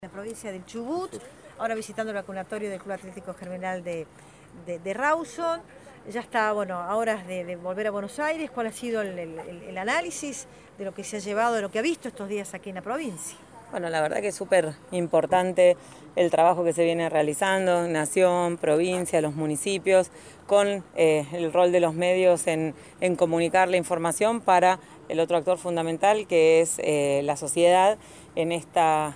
La provincia del Chubut, ahora visitando el vacunatorio del Club Atlético Germinal de Rawson. Ya está, bueno, a horas de volver a Buenos Aires. ¿Cuál ha sido el análisis de lo que se ha llevado, de lo que ha visto estos días aquí en la provincia? Bueno, la verdad que es súper importante el trabajo que se viene realizando, nación, provincia, los municipios, con el rol de los medios en comunicar la información para el otro actor fundamental que es la sociedad en esta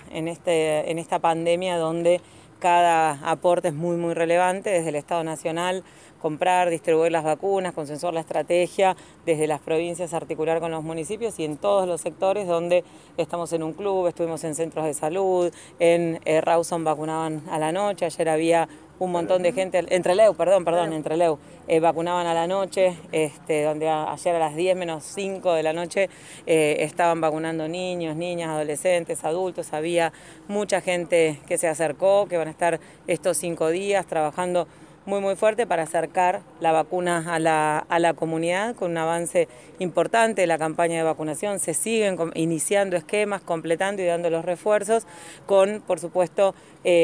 pandemia donde cada aporte es muy relevante desde el Estado Nacional, comprar, distribuir las vacunas, consensuar la estrategia, desde las provincias articular con los municipios y en todos los sectores donde estamos en un club, estuvimos en centros de salud, en Rawson vacunaban a la noche, ayer había un montón de gente, Entreleu, vacunaban a la noche, donde ayer a las 10 menos 5 de la noche estaban vacunando niños, niñas, adolescentes, adultos, había mucha gente que se acercó, que van a estar estos 5 días trabajando muy fuerte para acercar la vacuna a la comunidad con un avance importante de la campaña de vacunación. Se siguen iniciando esquemas, completando y dando los refuerzos con, por supuesto,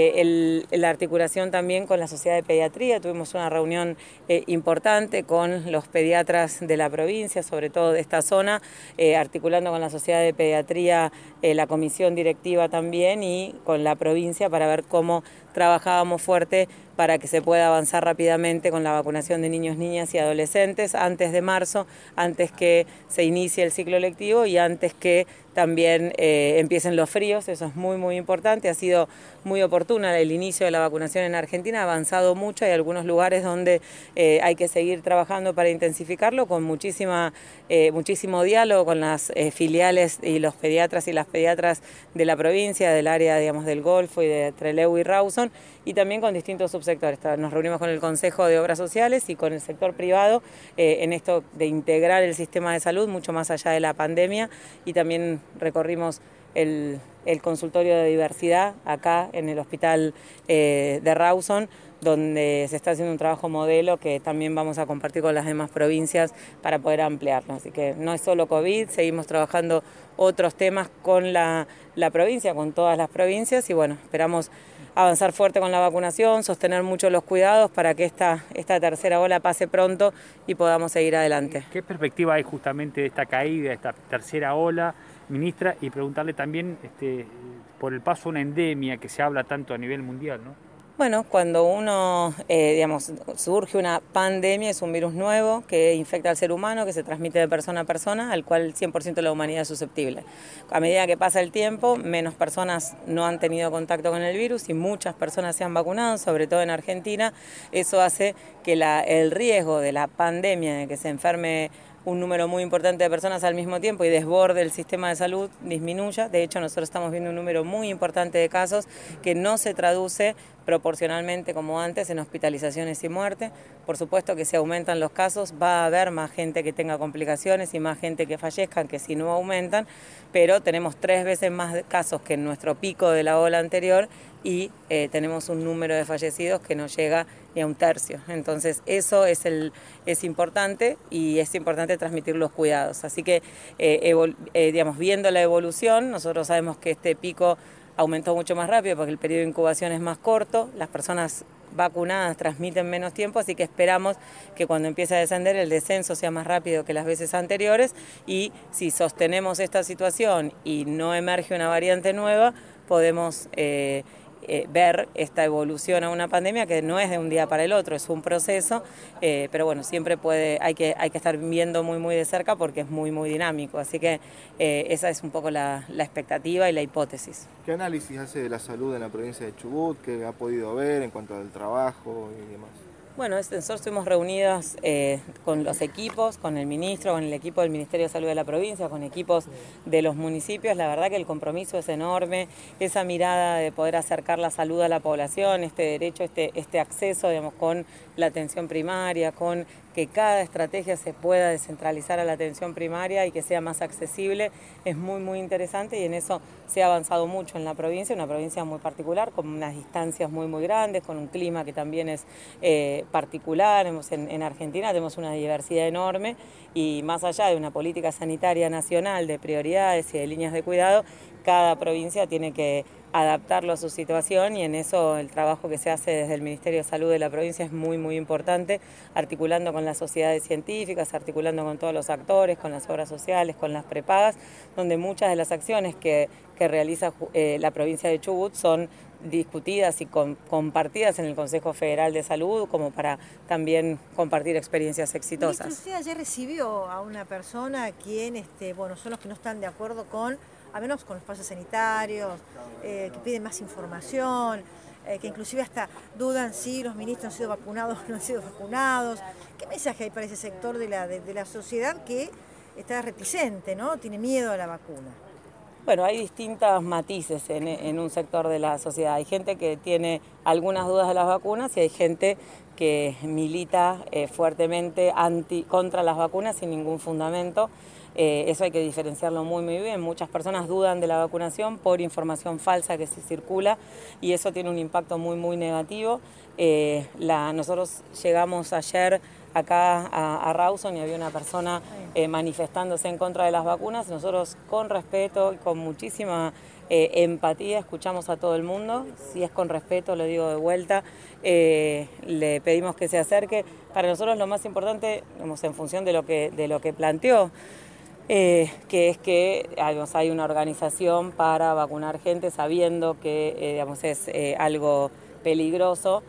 la articulación también con la Sociedad de Pediatría. Tuvimos una reunión importante con los pediatras de la provincia, sobre todo de esta zona, articulando con la Sociedad de Pediatría, la comisión directiva también y con la provincia para ver cómo trabajábamos fuerte para que se pueda avanzar rápidamente con la vacunación de niños, niñas y adolescentes antes de marzo, antes que se inicie el ciclo lectivo y antes que también empiecen los fríos. Eso es muy importante. Ha sido muy oportuna el inicio de la vacunación en Argentina, ha avanzado mucho, hay algunos lugares donde hay que seguir trabajando para intensificarlo con muchísimo diálogo con las filiales y los pediatras y las pediatras de la provincia, del área, digamos, del Golfo y de Trelew y Rawson, y también con distintos subsectores. Nos reunimos con el Consejo de Obras Sociales y con el sector privado en esto de integrar el sistema de salud mucho más allá de la pandemia, y también recorrimos el consultorio de diversidad acá en el hospital de Rawson, donde se está haciendo un trabajo modelo que también vamos a compartir con las demás provincias para poder ampliarlo. Así que no es solo COVID, seguimos trabajando otros temas con la provincia, con todas las provincias, y bueno, esperamos avanzar fuerte con la vacunación, sostener mucho los cuidados para que esta tercera ola pase pronto y podamos seguir adelante. ¿Qué perspectiva hay justamente de esta caída, de esta tercera ola, ministra? Y preguntarle también por el paso a una endemia que se habla tanto a nivel mundial, ¿no? Bueno, cuando surge una pandemia, es un virus nuevo que infecta al ser humano, que se transmite de persona a persona, al cual 100% de la humanidad es susceptible. A medida que pasa el tiempo, menos personas no han tenido contacto con el virus y muchas personas se han vacunado, sobre todo en Argentina. Eso hace que el riesgo de la pandemia, de que se enferme un número muy importante de personas al mismo tiempo y desborde el sistema de salud, disminuya. De hecho, nosotros estamos viendo un número muy importante de casos que no se traduce proporcionalmente como antes en hospitalizaciones y muerte. Por supuesto que si aumentan los casos va a haber más gente que tenga complicaciones y más gente que fallezcan que si no aumentan, pero tenemos 3 veces más casos que en nuestro pico de la ola anterior y tenemos un número de fallecidos que no llega ni a un tercio. Entonces eso es importante, y es importante transmitir los cuidados. Así que viendo la evolución, nosotros sabemos que este pico aumentó mucho más rápido porque el periodo de incubación es más corto, las personas vacunadas transmiten menos tiempo, así que esperamos que cuando empiece a descender el descenso sea más rápido que las veces anteriores, y si sostenemos esta situación y no emerge una variante nueva, podemos ver esta evolución a una pandemia que no es de un día para el otro, es un proceso, pero bueno, siempre hay que estar viendo muy de cerca porque es muy dinámico, así que esa es un poco la expectativa y la hipótesis. ¿Qué análisis hace de la salud en la provincia de Chubut? ¿Qué ha podido ver en cuanto al trabajo y demás? Bueno, nosotros estuvimos reunidos con los equipos, con el ministro, con el equipo del Ministerio de Salud de la provincia, con equipos de los municipios. La verdad que el compromiso es enorme, esa mirada de poder acercar la salud a la población, este derecho, este acceso, digamos, con la atención primaria, con que cada estrategia se pueda descentralizar a la atención primaria y que sea más accesible, es muy interesante, y en eso se ha avanzado mucho en la provincia, una provincia muy particular, con unas distancias muy grandes, con un clima que también es particular. En Argentina tenemos una diversidad enorme, y más allá de una política sanitaria nacional de prioridades y de líneas de cuidado, cada provincia tiene que adaptarlo a su situación, y en eso el trabajo que se hace desde el Ministerio de Salud de la provincia es muy, muy importante, articulando con las sociedades científicas, articulando con todos los actores, con las obras sociales, con las prepagas, donde muchas de las acciones que realiza la provincia de Chubut son discutidas y compartidas en el Consejo Federal de Salud, como para también compartir experiencias exitosas. Ministro, usted ayer recibió a una persona quien, bueno, son los que no están de acuerdo con, al menos con los pasos sanitarios, que piden más información, que inclusive hasta dudan si los ministros han sido vacunados o no han sido vacunados. ¿Qué mensaje hay para ese sector de la sociedad que está reticente, ¿no? Tiene miedo a la vacuna? Bueno, hay distintos matices en un sector de la sociedad. Hay gente que tiene algunas dudas de las vacunas y hay gente que milita fuertemente contra las vacunas sin ningún fundamento. Eso hay que diferenciarlo muy, muy bien. Muchas personas dudan de la vacunación por información falsa que se circula y eso tiene un impacto muy, muy negativo. Nosotros llegamos ayer acá a Rawson y había una persona manifestándose en contra de las vacunas. Nosotros con respeto y con muchísima empatía escuchamos a todo el mundo. Si es con respeto, lo digo de vuelta, le pedimos que se acerque. Para nosotros lo más importante, digamos, en función de lo que planteó, que es que hay una organización para vacunar gente sabiendo que es algo peligroso.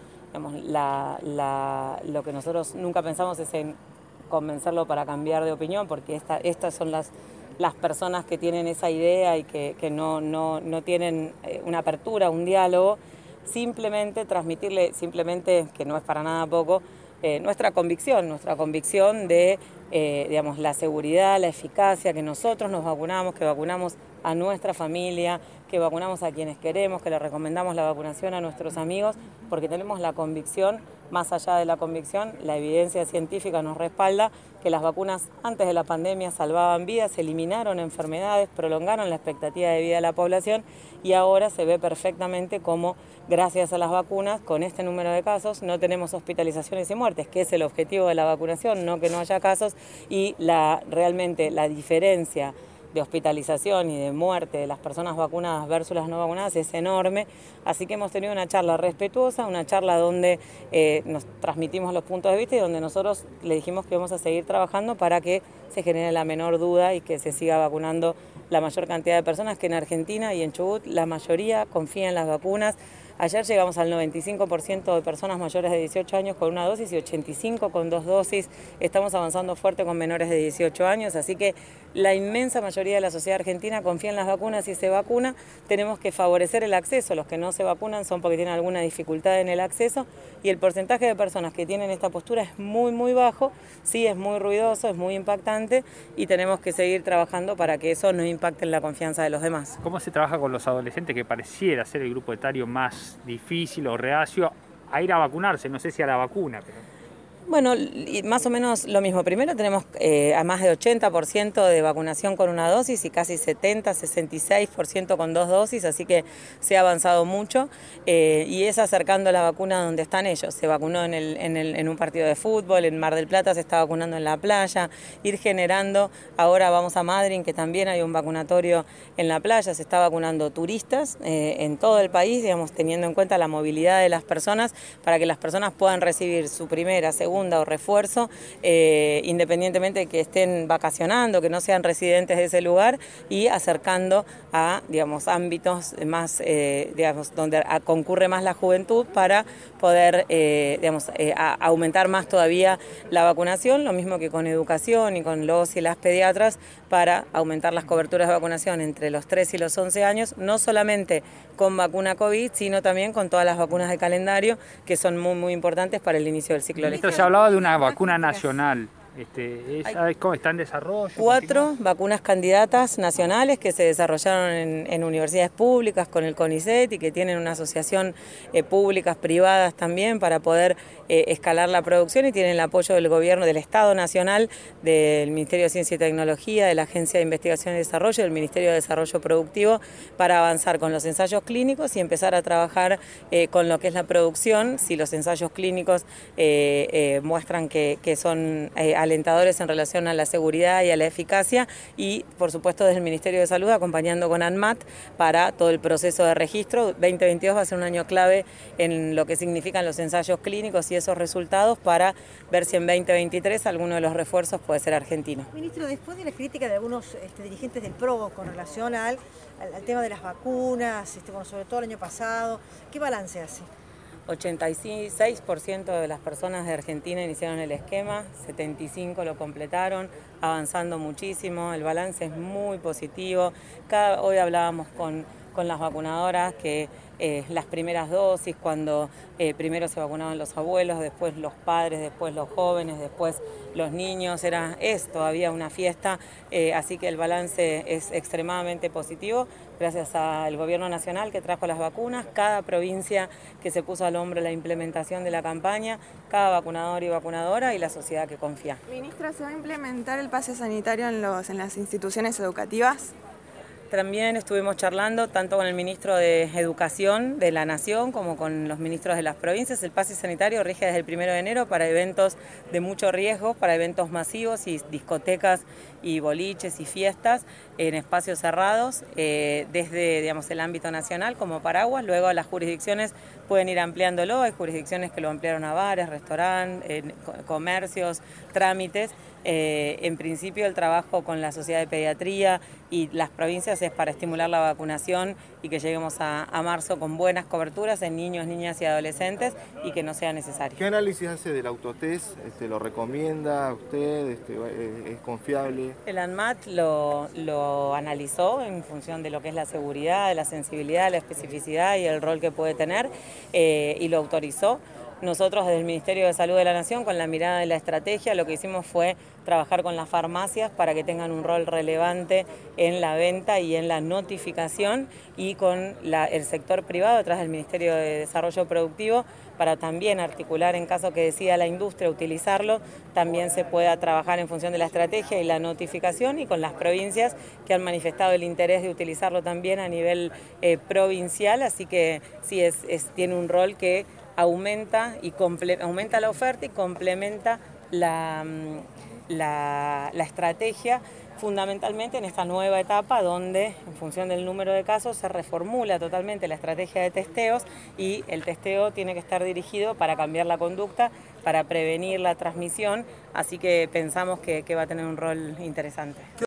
Lo que nosotros nunca pensamos es en convencerlo para cambiar de opinión, porque estas son las personas que tienen esa idea y que no tienen una apertura, un diálogo. Simplemente transmitirle, que no es para nada poco, nuestra convicción de la seguridad, la eficacia, que nosotros nos vacunamos, que vacunamos a nuestra familia, que vacunamos a quienes queremos, que le recomendamos la vacunación a nuestros amigos, porque tenemos la convicción, más allá de la convicción, la evidencia científica nos respalda que las vacunas antes de la pandemia salvaban vidas, eliminaron enfermedades, prolongaron la expectativa de vida de la población y ahora se ve perfectamente cómo, gracias a las vacunas, con este número de casos, no tenemos hospitalizaciones y muertes, que es el objetivo de la vacunación, no que no haya casos, y realmente la diferencia de hospitalización y de muerte de las personas vacunadas versus las no vacunadas es enorme, así que hemos tenido una charla respetuosa, una charla donde nos transmitimos los puntos de vista y donde nosotros le dijimos que vamos a seguir trabajando para que se genere la menor duda y que se siga vacunando la mayor cantidad de personas, que en Argentina y en Chubut la mayoría confía en las vacunas. Ayer llegamos al 95% de personas mayores de 18 años con una dosis y 85% con 2 dosis. Estamos avanzando fuerte con menores de 18 años, así que la inmensa mayoría de la sociedad argentina confía en las vacunas y se vacuna. Tenemos que favorecer el acceso. Los que no se vacunan son porque tienen alguna dificultad en el acceso y el porcentaje de personas que tienen esta postura es muy, muy bajo. Sí, es muy ruidoso, es muy impactante y tenemos que seguir trabajando para que eso no impacte en la confianza de los demás. ¿Cómo se trabaja con los adolescentes, que pareciera ser el grupo etario más difícil o reacio a ir a vacunarse? No sé si a la vacuna, pero... Bueno, más o menos lo mismo. Primero tenemos a más de 80% de vacunación con una dosis y casi 66% con 2 dosis, así que se ha avanzado mucho y es acercando la vacuna donde están ellos. Se vacunó en un partido de fútbol, en Mar del Plata se está vacunando en la playa, ir generando. Ahora vamos a Madryn, que también hay un vacunatorio en la playa, se está vacunando turistas en todo el país, digamos, teniendo en cuenta la movilidad de las personas para que las personas puedan recibir su primera, segunda o refuerzo, independientemente de que estén vacacionando, que no sean residentes de ese lugar, y acercando a, digamos, ámbitos más, donde concurre más la juventud para poder, aumentar más todavía la vacunación, lo mismo que con educación y con los y las pediatras, para aumentar las coberturas de vacunación entre los 3 y los 11 años, no solamente con vacuna COVID, sino también con todas las vacunas de calendario, que son muy, muy importantes para el inicio del ciclo lectivo. Se hablaba de una vacuna nacional. ¿Cómo está en desarrollo? 4 vacunas candidatas nacionales que se desarrollaron en universidades públicas con el CONICET y que tienen una asociación públicas, privadas también, para poder escalar la producción, y tienen el apoyo del gobierno, del Estado Nacional, del Ministerio de Ciencia y Tecnología, de la Agencia de Investigación y Desarrollo, del Ministerio de Desarrollo Productivo, para avanzar con los ensayos clínicos y empezar a trabajar con lo que es la producción. Si los ensayos clínicos muestran que son alentadores en relación a la seguridad y a la eficacia, y por supuesto desde el Ministerio de Salud acompañando con ANMAT para todo el proceso de registro. 2022 va a ser un año clave en lo que significan los ensayos clínicos y esos resultados para ver si en 2023 alguno de los refuerzos puede ser argentino. Ministro, después de la crítica de algunos dirigentes del PRO con relación al tema de las vacunas, bueno, sobre todo el año pasado, ¿qué balance hace? 86% de las personas de Argentina iniciaron el esquema, 75% lo completaron, avanzando muchísimo, el balance es muy positivo. Hoy hablábamos con las vacunadoras que las primeras dosis, cuando primero se vacunaban los abuelos, después los padres, después los jóvenes, después los niños, es todavía una fiesta, así que el balance es extremadamente positivo, gracias al Gobierno Nacional que trajo las vacunas, cada provincia que se puso al hombro la implementación de la campaña, cada vacunador y vacunadora y la sociedad que confía. Ministra, ¿se va a implementar el pase sanitario en las instituciones educativas? También estuvimos charlando tanto con el ministro de Educación de la Nación como con los ministros de las provincias. El pase sanitario rige desde el 1 de enero para eventos de mucho riesgo, para eventos masivos y discotecas y boliches y fiestas en espacios cerrados, desde el ámbito nacional como paraguas. Luego las jurisdicciones pueden ir ampliándolo, hay jurisdicciones que lo ampliaron a bares, restaurantes, comercios, trámites. En principio el trabajo con la Sociedad de Pediatría y las provincias es para estimular la vacunación y que lleguemos a marzo con buenas coberturas en niños, niñas y adolescentes y que no sea necesario. ¿Qué análisis hace del autotest? ¿Lo recomienda usted? ¿Es confiable? El ANMAT lo analizó en función de lo que es la seguridad, de la sensibilidad, la especificidad y el rol que puede tener y lo autorizó. Nosotros desde el Ministerio de Salud de la Nación, con la mirada de la estrategia, lo que hicimos fue trabajar con las farmacias para que tengan un rol relevante en la venta y en la notificación, y con el sector privado, detrás del Ministerio de Desarrollo Productivo, para también articular en caso que decida la industria utilizarlo, también se pueda trabajar en función de la estrategia y la notificación, y con las provincias que han manifestado el interés de utilizarlo también a nivel provincial, así que sí, tiene un rol que aumenta la oferta y complementa la estrategia, fundamentalmente en esta nueva etapa donde en función del número de casos se reformula totalmente la estrategia de testeos, y el testeo tiene que estar dirigido para cambiar la conducta, para prevenir la transmisión, así que pensamos que va a tener un rol interesante.